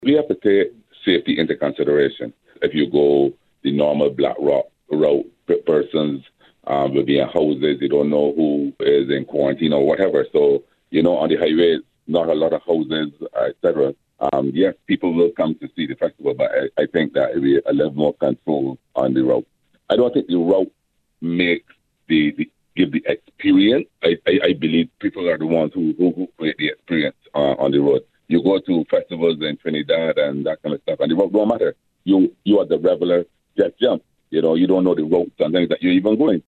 We have to take safety into consideration. If you go the normal black rock route, persons will be in houses. You don't know who is in quarantine or whatever. So, on the highways, not a lot of houses, etc. Yes, people will come to see the festival, but I think that it will be a little more control on the route. I don't think the route makes the give the experience. I believe people are the ones who create the experience on the road. You go to festivals in Trinidad and that kind of stuff, and the road don't matter. You are the regular just jump. You don't know the routes and things that you're even going.